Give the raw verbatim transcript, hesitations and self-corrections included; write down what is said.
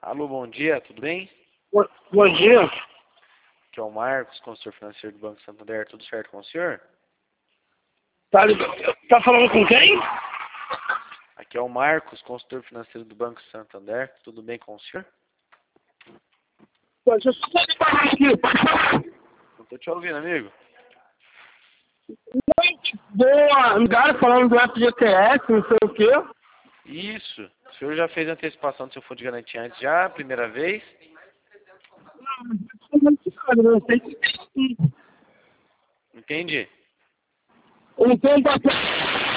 Alô, bom dia, tudo bem? Bom, bom dia. Aqui é o Marcos, consultor financeiro do Banco Santander, tudo certo com o senhor? Tá, tá falando com quem? Aqui é o Marcos, consultor financeiro do Banco Santander, tudo bem com o senhor? Pô, deixa eu só te falar aqui, pode falar. Não tô te ouvindo, amigo. Noite boa, ligaram falando do F G T S, não sei o quê. Isso, o senhor já fez antecipação do seu fundo de garantia antes já, primeira vez? Não sei se Entendi. eu não tenho papel.